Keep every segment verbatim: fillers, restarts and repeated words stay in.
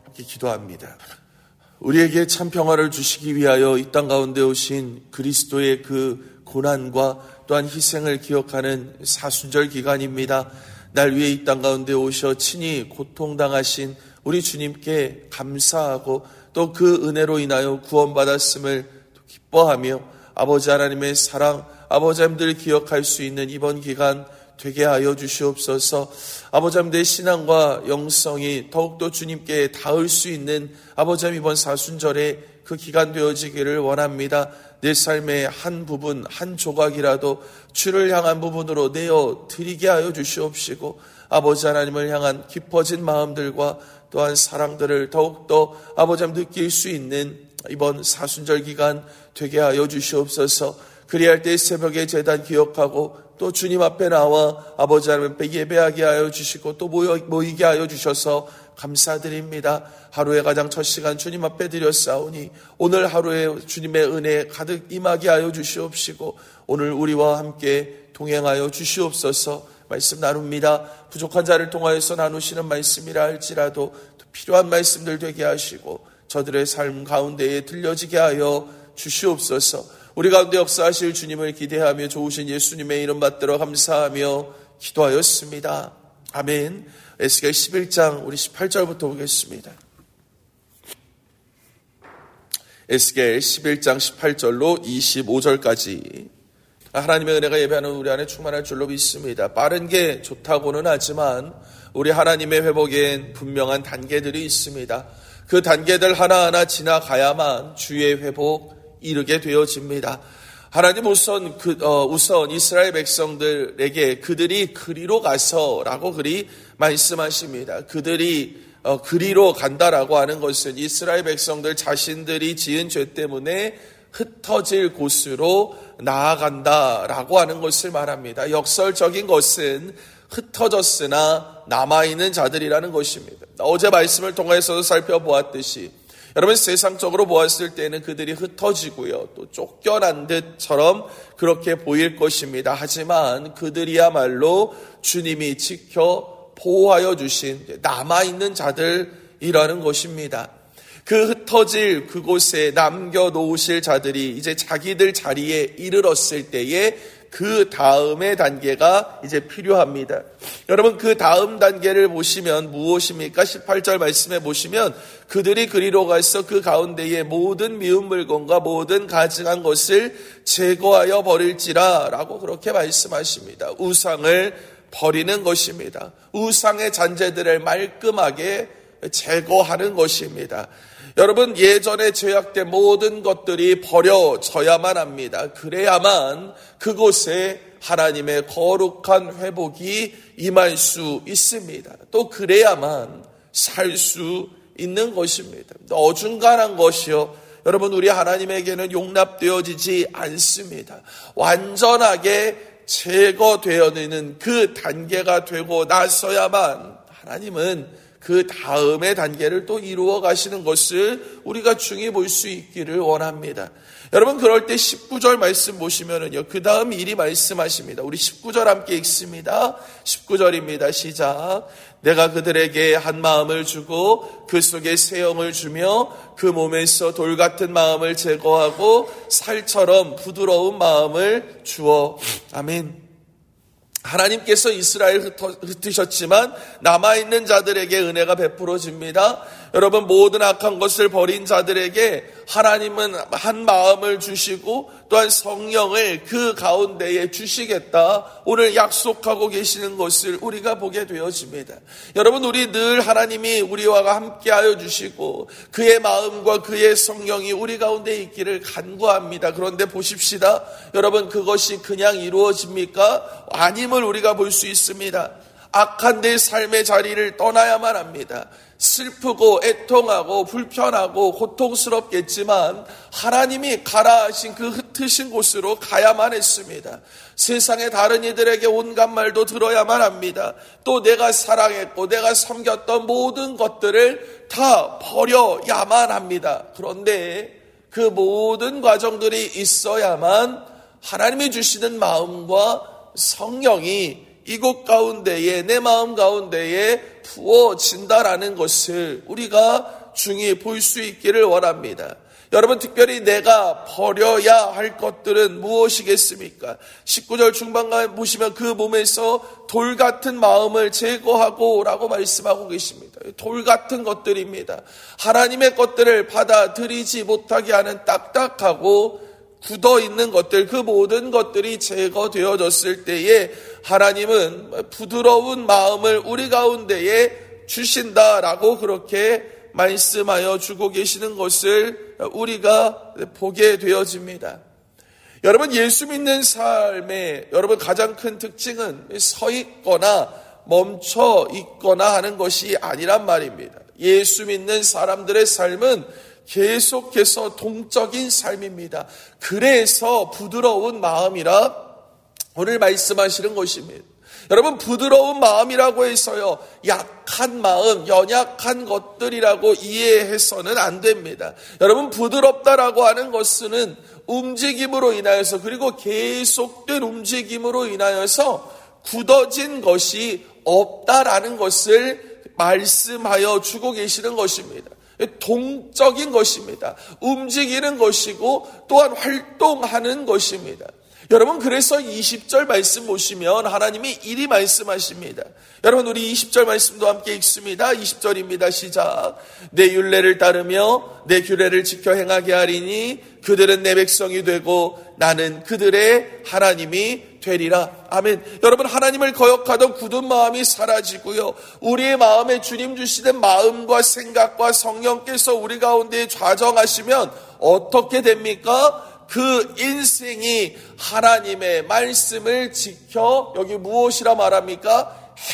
기도합니다. 우리에게 참 평화를 주시기 위하여 이 땅 가운데 오신 그리스도의 그 고난과 또한 희생을 기억하는 사순절 기간입니다. 날 위해 이 땅 가운데 오셔 친히 고통당하신 우리 주님께 감사하고 또 그 은혜로 인하여 구원받았음을 기뻐하며 아버지 하나님의 사랑, 아버지 하나님들 기억할 수 있는 이번 기간 되게 하여 주시옵소서. 아버지 하나님의 신앙과 영성이 더욱더 주님께 닿을 수 있는 아버지 하나님 이번 사순절에 그 기간 되어지기를 원합니다. 내 삶의 한 부분, 한 조각이라도 주를 향한 부분으로 내어 드리게 하여 주시옵시고 아버지 하나님을 향한 깊어진 마음들과 또한 사랑들을 더욱더 아버지 하나님 느낄 수 있는 이번 사순절 기간 되게 하여 주시옵소서. 그리할 때 새벽에 제단 기억하고 또 주님 앞에 나와 아버지 하나님 앞에 예배하게 하여 주시고 또 모여, 모이게 하여 주셔서 감사드립니다. 하루의 가장 첫 시간 주님 앞에 드렸사오니 오늘 하루에 주님의 은혜 가득 임하게 하여 주시옵시고 오늘 우리와 함께 동행하여 주시옵소서. 말씀 나눕니다. 부족한 자를 통하여서 나누시는 말씀이라 할지라도 필요한 말씀들 되게 하시고 저들의 삶 가운데에 들려지게 하여 주시옵소서. 우리 가운데 역사하실 주님을 기대하며 좋으신 예수님의 이름 받들어 감사하며 기도하였습니다. 아멘. 에스겔 십일 장 우리 십팔 절부터 보겠습니다. 에스겔 십일 장 십팔 절로 이십오 절까지 하나님의 은혜가 예배하는 우리 안에 충만할 줄로 믿습니다. 빠른 게 좋다고는 하지만 우리 하나님의 회복엔 분명한 단계들이 있습니다. 그 단계들 하나하나 지나가야만 주의 회복 이르게 되어집니다. 하나님 우선 그, 어, 우선 이스라엘 백성들에게 그들이 그리로 가서라고 그리 말씀하십니다. 그들이 어, 그리로 간다라고 하는 것은 이스라엘 백성들 자신들이 지은 죄 때문에 흩어질 곳으로 나아간다라고 하는 것을 말합니다. 역설적인 것은 흩어졌으나 남아있는 자들이라는 것입니다. 어제 말씀을 통해서도 살펴보았듯이 여러분 세상적으로 보았을 때는 그들이 흩어지고요 또 쫓겨난 듯처럼 그렇게 보일 것입니다. 하지만 그들이야말로 주님이 지켜 보호하여 주신 남아있는 자들이라는 것입니다. 그 흩어질 그곳에 남겨놓으실 자들이 이제 자기들 자리에 이르렀을 때에 그 다음의 단계가 이제 필요합니다. 여러분 그 다음 단계를 보시면 무엇입니까? 십팔 절 말씀에 보시면 그들이 그리로 가서 그 가운데에 모든 미운 물건과 모든 가증한 것을 제거하여 버릴지라 라고 그렇게 말씀하십니다. 우상을 버리는 것입니다. 우상의 잔재들을 말끔하게 제거하는 것입니다. 여러분 예전에 죄악된 모든 것들이 버려져야만 합니다. 그래야만 그곳에 하나님의 거룩한 회복이 임할 수 있습니다. 또 그래야만 살 수 있는 것입니다. 어중간한 것이요 여러분 우리 하나님에게는 용납되어지지 않습니다. 완전하게 제거되어지는 그 단계가 되고 나서야만 하나님은 그 다음의 단계를 또 이루어 가시는 것을 우리가 중히 볼 수 있기를 원합니다. 여러분 그럴 때 십구 절 말씀 보시면은요 그 다음 일이 말씀하십니다. 우리 십구 절 함께 읽습니다. 십구 절입니다. 시작. 내가 그들에게 한 마음을 주고 그 속에 새 영을 주며 그 몸에서 돌 같은 마음을 제거하고 살처럼 부드러운 마음을 주어. 아멘. 하나님께서 이스라엘 흩으셨지만 남아있는 자들에게 은혜가 베풀어집니다. 여러분 모든 악한 것을 버린 자들에게 하나님은 한 마음을 주시고 또한 성령을 그 가운데에 주시겠다 오늘 약속하고 계시는 것을 우리가 보게 되어집니다. 여러분 우리 늘 하나님이 우리와 함께하여 주시고 그의 마음과 그의 성령이 우리 가운데 있기를 간구합니다. 그런데 보십시다. 여러분 그것이 그냥 이루어집니까? 아님을 우리가 볼 수 있습니다. 악한 내 삶의 자리를 떠나야만 합니다. 슬프고 애통하고 불편하고 고통스럽겠지만 하나님이 가라 하신 그 흩으신 곳으로 가야만 했습니다. 세상의 다른 이들에게 온갖 말도 들어야만 합니다. 또 내가 사랑했고 내가 섬겼던 모든 것들을 다 버려야만 합니다. 그런데 그 모든 과정들이 있어야만 하나님이 주시는 마음과 성령이 이곳 가운데에 내 마음 가운데에 부어진다라는 것을 우리가 중히 볼 수 있기를 원합니다. 여러분, 특별히 내가 버려야 할 것들은 무엇이겠습니까? 십구 절 중반에 보시면 그 몸에서 돌 같은 마음을 제거하고 라고 말씀하고 계십니다. 돌 같은 것들입니다. 하나님의 것들을 받아들이지 못하게 하는 딱딱하고 굳어있는 것들, 그 모든 것들이 제거되어졌을 때에 하나님은 부드러운 마음을 우리 가운데에 주신다라고 그렇게 말씀하여 주고 계시는 것을 우리가 보게 되어집니다. 여러분, 예수 믿는 삶의 여러분 가장 큰 특징은 서 있거나 멈춰 있거나 하는 것이 아니란 말입니다. 예수 믿는 사람들의 삶은 계속해서 동적인 삶입니다. 그래서 부드러운 마음이라 오늘 말씀하시는 것입니다. 여러분, 부드러운 마음이라고 해서요, 약한 마음, 연약한 것들이라고 이해해서는 안 됩니다. 여러분, 부드럽다라고 하는 것은 움직임으로 인하여서, 그리고 계속된 움직임으로 인하여서 굳어진 것이 없다라는 것을 말씀하여 주고 계시는 것입니다. 동적인 것입니다. 움직이는 것이고 또한 활동하는 것입니다. 여러분, 그래서 이십 절 말씀 보시면 하나님이 이리 말씀하십니다. 여러분, 우리 이십 절 말씀도 함께 읽습니다. 이십 절입니다. 시작. 내 율례를 따르며 내 규례를 지켜 행하게 하리니 그들은 내 백성이 되고 나는 그들의 하나님이 되리라. 아멘. 여러분, 하나님을 거역하던 굳은 마음이 사라지고요, 우리의 마음에 주님 주시는 마음과 생각과 성령께서 우리 가운데 좌정하시면 어떻게 됩니까? 그 인생이 하나님의 말씀을 지켜, 여기 무엇이라 말합니까?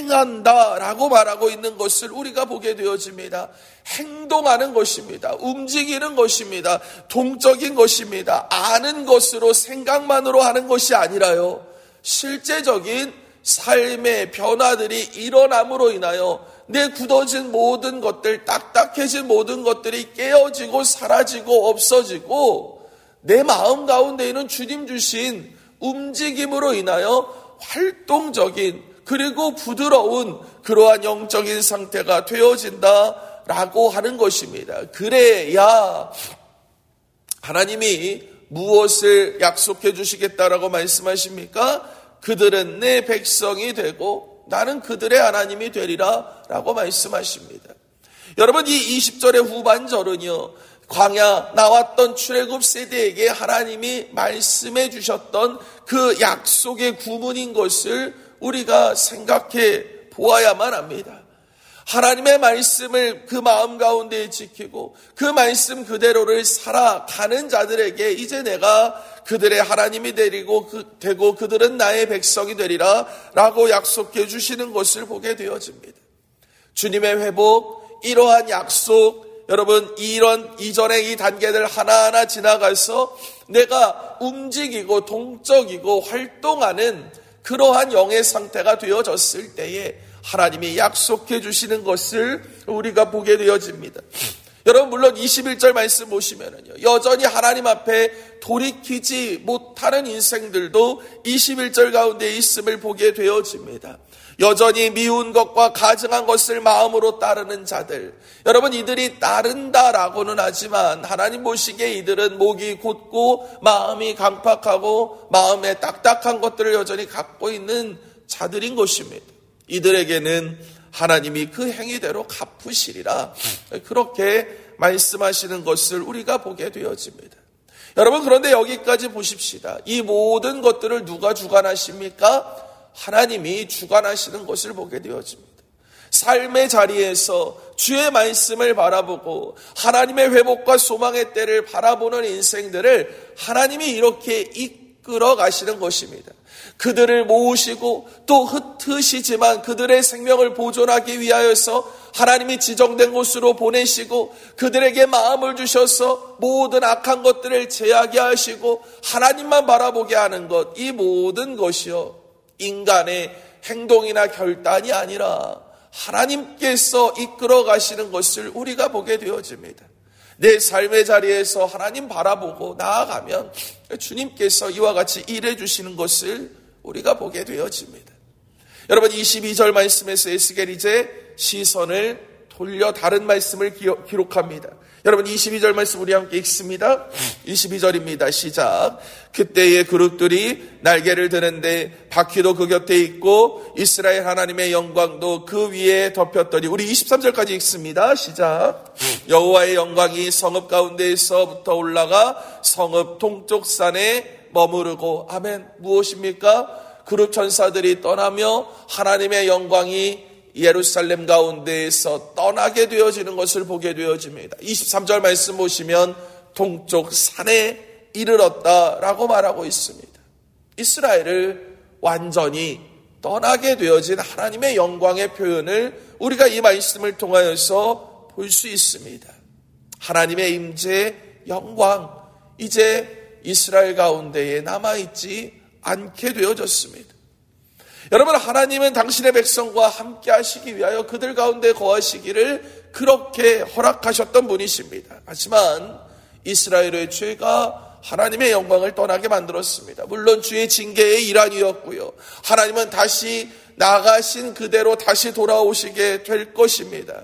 행한다라고 말하고 있는 것을 우리가 보게 되어집니다. 행동하는 것입니다. 움직이는 것입니다. 동적인 것입니다. 아는 것으로, 생각만으로 하는 것이 아니라요, 실제적인 삶의 변화들이 일어남으로 인하여 내 굳어진 모든 것들, 딱딱해진 모든 것들이 깨어지고 사라지고 없어지고 내 마음 가운데에는 주님 주신 움직임으로 인하여 활동적인 그리고 부드러운 그러한 영적인 상태가 되어진다라고 하는 것입니다. 그래야 하나님이 무엇을 약속해 주시겠다라고 말씀하십니까? 그들은 내 백성이 되고 나는 그들의 하나님이 되리라 라고 말씀하십니다. 여러분, 이 이십 절의 후반절은요, 광야 나왔던 출애굽 세대에게 하나님이 말씀해 주셨던 그 약속의 구문인 것을 우리가 생각해 보아야만 합니다. 하나님의 말씀을 그 마음 가운데 지키고 그 말씀 그대로를 살아가는 자들에게 이제 내가 그들의 하나님이 되리고 그, 되고 그들은 나의 백성이 되리라 라고 약속해 주시는 것을 보게 되어집니다. 주님의 회복, 이러한 약속, 여러분, 이런 이전의 이 단계들 하나하나 지나가서 내가 움직이고 동적이고 활동하는 그러한 영의 상태가 되어졌을 때에 하나님이 약속해 주시는 것을 우리가 보게 되어집니다. 여러분, 물론 이십일 절 말씀 보시면은요, 여전히 하나님 앞에 돌이키지 못하는 인생들도 이십일 절 가운데 있음을 보게 되어집니다. 여전히 미운 것과 가증한 것을 마음으로 따르는 자들, 여러분, 이들이 따른다라고는 하지만 하나님 보시기에 이들은 목이 곧고 마음이 강팍하고 마음에 딱딱한 것들을 여전히 갖고 있는 자들인 것입니다. 이들에게는 하나님이 그 행위대로 갚으시리라, 그렇게 말씀하시는 것을 우리가 보게 되어집니다. 여러분, 그런데 여기까지 보십시다. 이 모든 것들을 누가 주관하십니까? 하나님이 주관하시는 것을 보게 되어집니다. 삶의 자리에서 주의 말씀을 바라보고 하나님의 회복과 소망의 때를 바라보는 인생들을 하나님이 이렇게 이끌어 가시는 것입니다. 그들을 모으시고 또 흩으시지만 그들의 생명을 보존하기 위하여서 하나님이 지정된 곳으로 보내시고 그들에게 마음을 주셔서 모든 악한 것들을 제하게 하시고 하나님만 바라보게 하는 것, 이 모든 것이요, 인간의 행동이나 결단이 아니라 하나님께서 이끌어 가시는 것을 우리가 보게 되어집니다. 내 삶의 자리에서 하나님 바라보고 나아가면 주님께서 이와 같이 일해 주시는 것을 우리가 보게 되어집니다. 여러분 이십이 절 말씀에서 에스겔이 이제 시선을 돌려 다른 말씀을 기록합니다. 여러분 이십이 절 말씀 우리 함께 읽습니다. 이십이 절입니다. 시작. 그때의 그룹들이 날개를 드는데 바퀴도 그 곁에 있고 이스라엘 하나님의 영광도 그 위에 덮였더니, 우리 이십삼 절까지 읽습니다. 시작. 여호와의 영광이 성읍 가운데에서부터 올라가 성읍 동쪽 산에 머무르고. 아멘. 무엇입니까? 그룹 천사들이 떠나며 하나님의 영광이 예루살렘 가운데에서 떠나게 되어지는 것을 보게 되어집니다. 이십삼 절 말씀 보시면 동쪽 산에 이르렀다라고 말하고 있습니다. 이스라엘을 완전히 떠나게 되어진 하나님의 영광의 표현을 우리가 이 말씀을 통하여서 볼 수 있습니다. 하나님의 임재 영광, 이제 이스라엘 가운데에 남아있지 않게 되어졌습니다. 여러분, 하나님은 당신의 백성과 함께 하시기 위하여 그들 가운데 거하시기를 그렇게 허락하셨던 분이십니다. 하지만 이스라엘의 죄가 하나님의 영광을 떠나게 만들었습니다. 물론 주의 징계의 일환이었고요. 하나님은 다시 나가신 그대로 다시 돌아오시게 될 것입니다.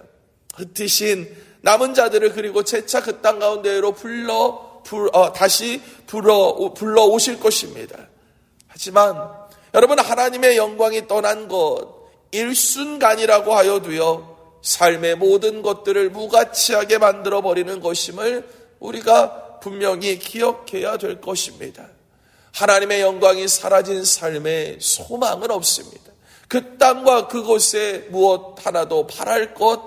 흩으신 남은 자들을 그리고 재차 그 땅 가운데로 불러, 불, 어, 다시 불러, 불러 오실 것입니다. 하지만 여러분, 하나님의 영광이 떠난 것 일순간이라고 하여도요, 삶의 모든 것들을 무가치하게 만들어버리는 것임을 우리가 분명히 기억해야 될 것입니다. 하나님의 영광이 사라진 삶에 소망은 없습니다. 그 땅과 그곳에 무엇 하나도 바랄 것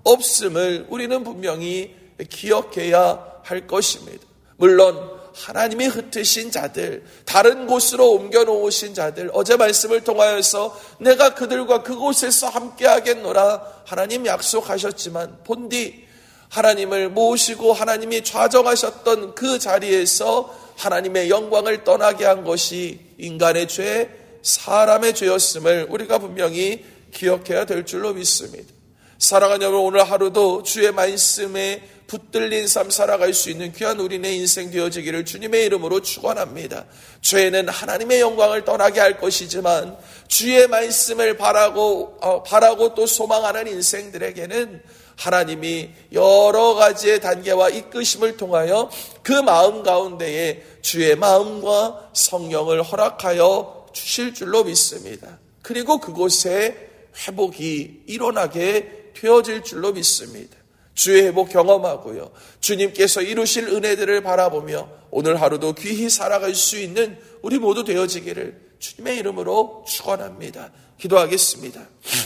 없음을 우리는 분명히 기억해야 할 것입니다. 물론 하나님이 흩으신 자들, 다른 곳으로 옮겨놓으신 자들, 어제 말씀을 통하여서 내가 그들과 그곳에서 함께 하겠노라 하나님 약속하셨지만, 본디 하나님을 모시고 하나님이 좌정하셨던 그 자리에서 하나님의 영광을 떠나게 한 것이 인간의 죄, 사람의 죄였음을 우리가 분명히 기억해야 될 줄로 믿습니다. 사랑하는 여러분, 오늘 하루도 주의 말씀에 붙들린 삶 살아갈 수 있는 귀한 우리네 인생 되어지기를 주님의 이름으로 축원합니다. 죄는 하나님의 영광을 떠나게 할 것이지만 주의 말씀을 바라고 어, 바라고 또 소망하는 인생들에게는 하나님이 여러 가지의 단계와 이끄심을 통하여 그 마음 가운데에 주의 마음과 성령을 허락하여 주실 줄로 믿습니다. 그리고 그곳에 회복이 일어나게 되어질 줄로 믿습니다. 주의 회복 경험하고요, 주님께서 이루실 은혜들을 바라보며 오늘 하루도 귀히 살아갈 수 있는 우리 모두 되어지기를 주님의 이름으로 축원합니다. 기도하겠습니다.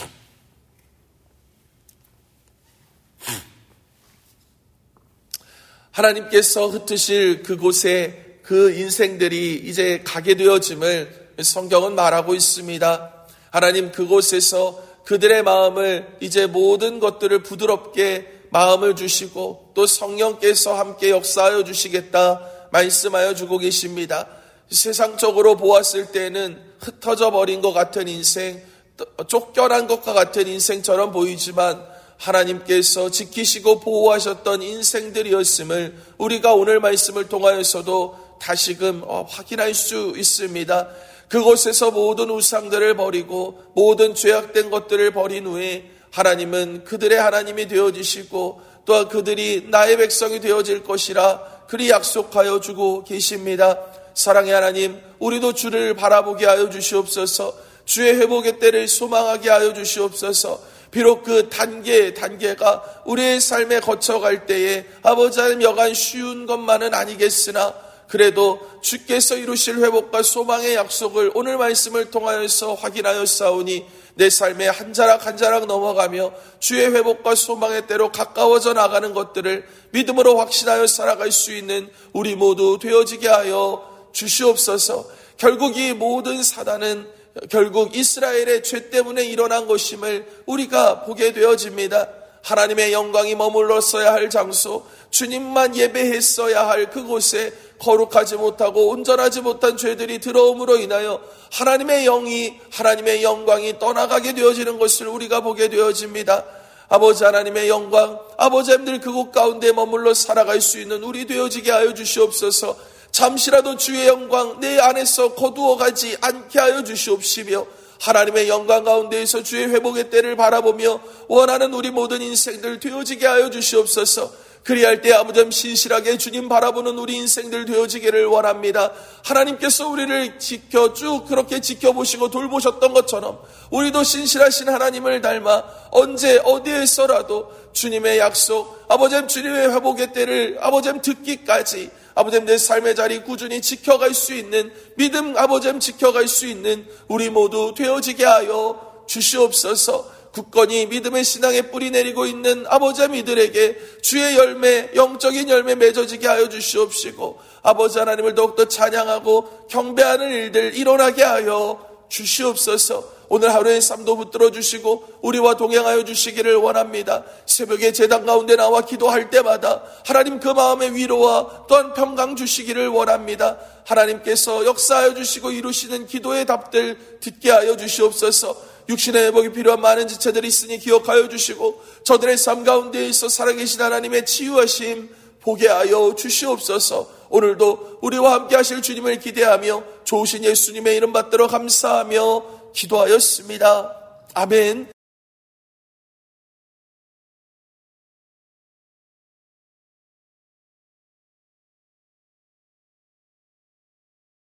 하나님께서 흩으실 그곳에 그 인생들이 이제 가게 되어짐을 성경은 말하고 있습니다. 하나님, 그곳에서 그들의 마음을 이제 모든 것들을 부드럽게 마음을 주시고 또 성령께서 함께 역사하여 주시겠다 말씀하여 주고 계십니다. 세상적으로 보았을 때는 흩어져 버린 것 같은 인생, 쫓겨난 것과 같은 인생처럼 보이지만 하나님께서 지키시고 보호하셨던 인생들이었음을 우리가 오늘 말씀을 통하여서도 다시금 확인할 수 있습니다. 그곳에서 모든 우상들을 버리고 모든 죄악된 것들을 버린 후에 하나님은 그들의 하나님이 되어주시고 또한 그들이 나의 백성이 되어질 것이라 그리 약속하여 주고 계십니다. 사랑의 하나님, 우리도 주를 바라보게 하여 주시옵소서. 주의 회복의 때를 소망하게 하여 주시옵소서. 비록 그 단계 단계가 우리의 삶에 거쳐갈 때에 아버지 하나님 여간 쉬운 것만은 아니겠으나 그래도 주께서 이루실 회복과 소망의 약속을 오늘 말씀을 통하여서 확인하여 싸우니 내 삶에 한 자락 한 자락 넘어가며 주의 회복과 소망의 때로 가까워져 나가는 것들을 믿음으로 확신하여 살아갈 수 있는 우리 모두 되어지게 하여 주시옵소서. 결국 이 모든 사단은 결국 이스라엘의 죄 때문에 일어난 것임을 우리가 보게 되어집니다. 하나님의 영광이 머물렀어야 할 장소, 주님만 예배했어야 할 그곳에 거룩하지 못하고 온전하지 못한 죄들이 들어옴으로 인하여 하나님의 영이, 하나님의 영광이 떠나가게 되어지는 것을 우리가 보게 되어집니다. 아버지 하나님의 영광, 아버지 하나님들 그곳 가운데 머물러 살아갈 수 있는 우리 되어지게 하여 주시옵소서. 잠시라도 주의 영광 내 안에서 거두어가지 않게 하여 주시옵시며 하나님의 영광 가운데에서 주의 회복의 때를 바라보며 원하는 우리 모든 인생들 되어지게 하여 주시옵소서. 그리할 때 아버지 신실하게 주님 바라보는 우리 인생들 되어지기를 원합니다. 하나님께서 우리를 지켜 쭉 그렇게 지켜보시고 돌보셨던 것처럼 우리도 신실하신 하나님을 닮아 언제 어디에서라도 주님의 약속, 아버지 주님의 회복의 때를 아버지 듣기까지 아버지 내 삶의 자리 꾸준히 지켜갈 수 있는 믿음 아버지 지켜갈 수 있는 우리 모두 되어지게 하여 주시옵소서. 굳건히 믿음의 신앙에 뿌리 내리고 있는 아버지 이들에게 주의 열매, 영적인 열매 맺어지게 하여 주시옵시고 아버지 하나님을 더욱더 찬양하고 경배하는 일들 일어나게 하여 주시옵소서. 오늘 하루의 삶도 붙들어 주시고 우리와 동행하여 주시기를 원합니다. 새벽에 제단 가운데 나와 기도할 때마다 하나님 그 마음의 위로와 또한 평강 주시기를 원합니다. 하나님께서 역사하여 주시고 이루시는 기도의 답들 듣게 하여 주시옵소서. 육신의 회복이 필요한 많은 지체들이 있으니 기억하여 주시고 저들의 삶 가운데 있어 살아계신 하나님의 치유하심 보게 하여 주시옵소서. 오늘도 우리와 함께 하실 주님을 기대하며 좋으신 예수님의 이름 받들어 감사하며 기도하였습니다. 아멘.